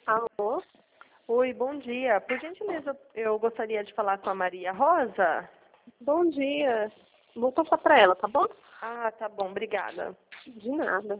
Alô? Oi, bom dia. Por gentileza, eu gostaria de falar com a Maria Rosa. Bom dia. Vou passar para ela, tá bom? Ah, tá bom, obrigada. De nada.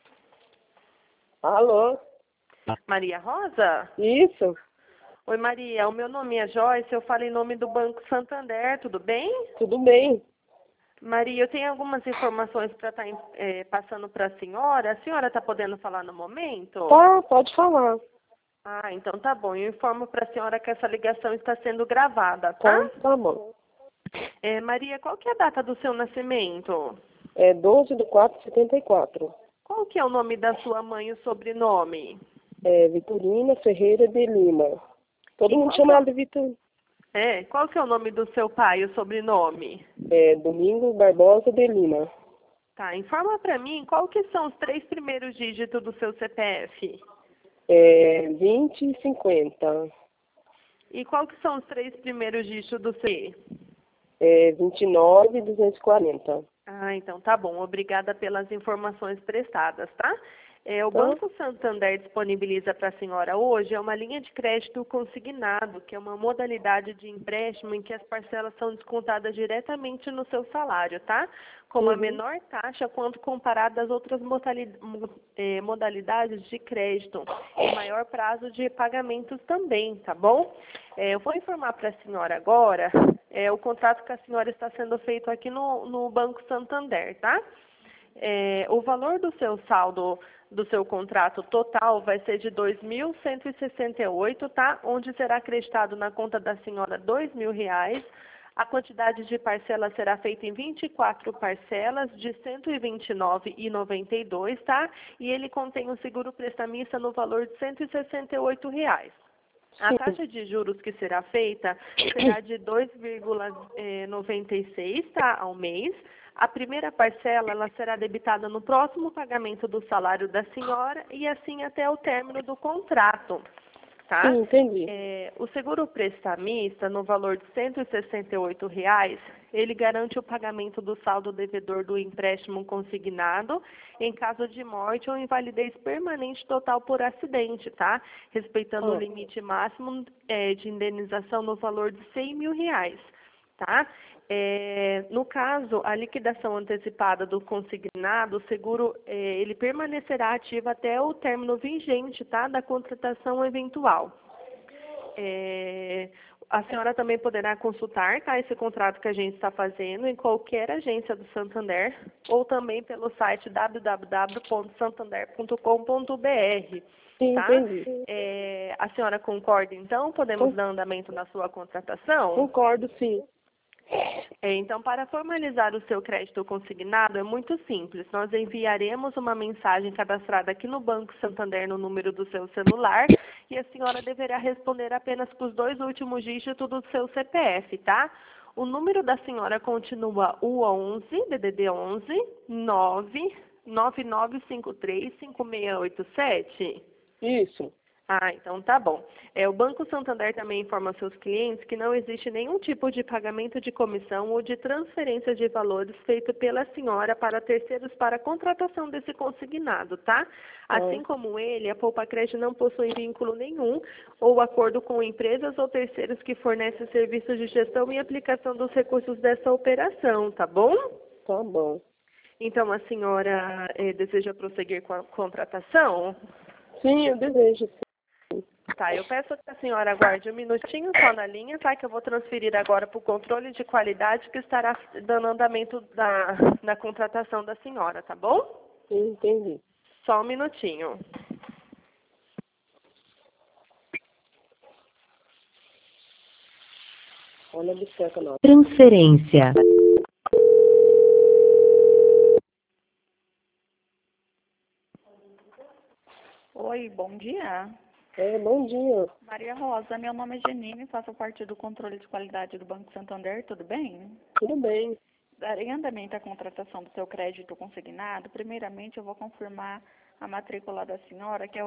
Alô? Maria Rosa? Isso? Oi, Maria. O meu nome é Joyce, eu falo em nome do Banco Santander, tudo bem? Tudo bem? Maria, eu tenho algumas informações para estar passando para a senhora. A senhora está podendo falar no momento? Tá, pode falar. Ah, então tá bom. Eu informo para a senhora que essa ligação está sendo gravada, tá? Tá bom. Maria, qual que é a data do seu nascimento? É 12/4/74. Qual que é o nome da sua mãe e o sobrenome? É Vitorina Ferreira de Lima. Todo E mundo qual chama que ela de Vitorina. qual que é o nome do seu pai e o sobrenome? É Domingos Barbosa de Lima. Tá, informa para mim qual que são os 3 primeiros dígitos do seu CPF. É 20/50. E qual que são os 3 primeiros dígitos do C? É 29/240. Ah, então tá bom. Obrigada pelas informações prestadas, tá? O Tá? Banco Santander disponibiliza para a senhora hoje uma linha de crédito consignado, que é uma modalidade de empréstimo em que as parcelas são descontadas diretamente no seu salário, tá? Com uma menor taxa quanto comparado às outras modalidades de crédito e maior prazo de pagamentos também, tá bom? Eu vou informar para a senhora agora o contrato que a senhora está sendo feito aqui no Banco Santander, tá? O valor do seu saldo do seu contrato total vai ser de 2.168, tá? Onde será acreditado na conta da senhora R$ 2.000. A quantidade de parcelas será feita em 24 parcelas de R$ 129,92, tá? E ele contém um seguro prestamista no valor de R$ 168. A taxa de juros que será feita será de 2,96, tá, ao mês. A primeira parcela ela será debitada no próximo pagamento do salário da senhora e assim até o término do contrato, tá? Sim, entendi. O seguro prestamista, no valor de R$ 168, ele garante o pagamento do saldo devedor do empréstimo consignado em caso de morte ou invalidez permanente total por acidente, tá? Respeitando o limite máximo de indenização no valor de R$ 100.000, tá? No caso, a liquidação antecipada do consignado, o seguro ele permanecerá ativo até o término vigente, tá, da contratação eventual. A senhora também poderá consultar, tá, esse contrato que a gente está fazendo em qualquer agência do Santander ou também pelo site www.santander.com.br. Sim, Tá? entendi. A senhora concorda, então? Podemos dar andamento na sua contratação? Concordo, sim. Então, para formalizar o seu crédito consignado, é muito simples. Nós enviaremos uma mensagem cadastrada aqui no Banco Santander no número do seu celular e a senhora deverá responder apenas com os 2 últimos dígitos do seu CPF, tá? O número da senhora continua o 11, DDD 11, 999535687? Isso. Ah, então tá bom. O Banco Santander também informa aos seus clientes que não existe nenhum tipo de pagamento de comissão ou de transferência de valores feito pela senhora para terceiros para a contratação desse consignado, tá? Assim como ele, a Poupa Crédito não possui vínculo nenhum ou acordo com empresas ou terceiros que fornecem serviços de gestão e aplicação dos recursos dessa operação, tá bom? Tá bom. Então, a senhora deseja prosseguir com a contratação? Sim, eu desejo. Tá, eu peço que a senhora aguarde um minutinho só na linha, tá? Que eu vou transferir agora para o controle de qualidade que estará dando andamento na contratação da senhora, tá bom? Sim, entendi. Só um minutinho. Olha a bisteca nossa. Transferência. Oi, bom dia. Bom dia. Maria Rosa, meu nome é Janine, faço parte do controle de qualidade do Banco Santander, tudo bem? Tudo bem. Darei andamento à contratação do seu crédito consignado. Primeiramente, eu vou confirmar a matrícula da senhora, que é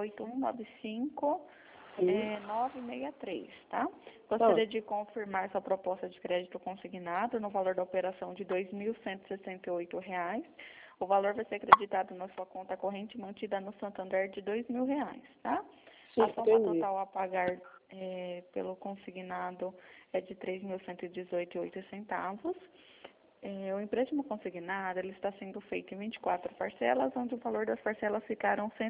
8195963, tá? Gostaria de confirmar sua proposta de crédito consignado no valor da operação de R$ 2.168. O valor vai ser acreditado na sua conta corrente mantida no Santander de R$ 2.000, tá? Sim, A soma entendi. total a pagar pelo consignado é de R$ 3.118,08. O empréstimo consignado ele está sendo feito em 24 parcelas, onde o valor das parcelas ficaram R$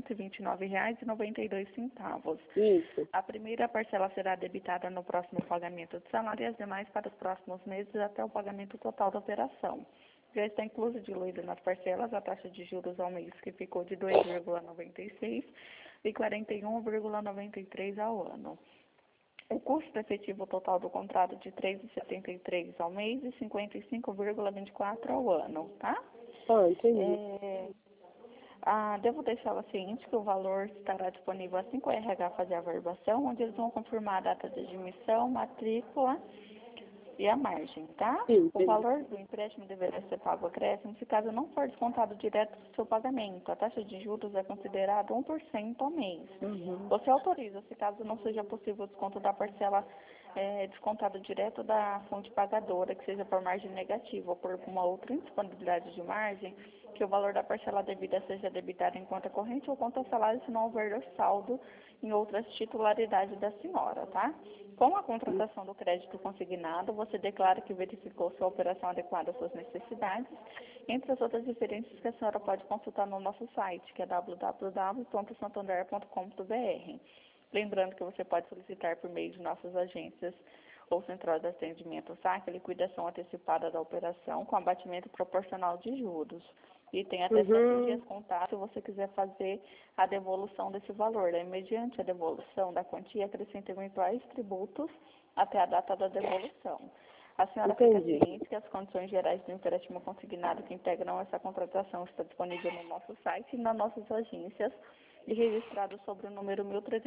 129,92. Isso. A primeira parcela será debitada no próximo pagamento de salário e as demais para os próximos meses até o pagamento total da operação. Já está diluída nas parcelas a taxa de juros ao mês, que ficou de 2,96 e 41,93 ao ano. O custo efetivo total do contrato de 3,73 ao mês e 55,24 ao ano, tá? Entendi. Devo deixar o ciente que o valor estará disponível assim que o RH fazer a averbação, onde eles vão confirmar a data de admissão, matrícula e a margem, tá? Sim, O valor do empréstimo deverá ser pago acréscimo se caso não for descontado direto do seu pagamento. A taxa de juros é considerada 1% ao mês. Você autoriza, se caso não seja possível o desconto da parcela descontado direto da fonte pagadora, que seja por margem negativa ou por alguma outra indisponibilidade de margem, que o valor da parcela devida seja debitado em conta corrente ou conta salário, se não houver saldo em outras titularidades da senhora, tá? Com a contratação do crédito consignado, você declara que verificou sua operação adequada às suas necessidades, entre as outras referências que a senhora pode consultar no nosso site, que é www.santander.com.br. Lembrando que você pode solicitar por meio de nossas agências ou central de atendimento SAC, liquidação antecipada da operação com abatimento proporcional de juros. E tem até 7 dias contados se você quiser fazer a devolução desse valor. Mediante a devolução da quantia, acrescenta eventuais tributos até a data da devolução. A senhora fica ciente que as condições gerais do empréstimo consignado que integram essa contratação está disponível no nosso site e nas nossas agências e registrado sobre o número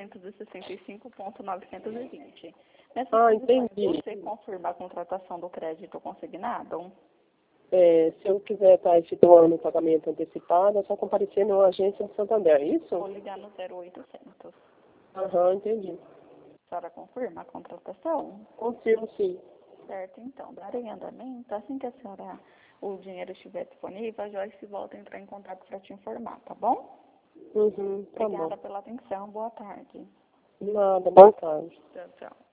1365.920. Entendi. Você confirma a contratação do crédito consignado? Se eu quiser estar efetuando o pagamento antecipado, é só comparecer na agência de Santander, é isso? Vou ligar no 0800. Entendi. A senhora confirma a contratação? Confirmo, sim. Certo, então, darei andamento. Assim que o dinheiro estiver disponível, a Joyce volta a entrar em contato para te informar, tá bom? Tá Obrigada bom. pela atenção. Boa tarde. Nada, boa tarde. Tchau, tchau.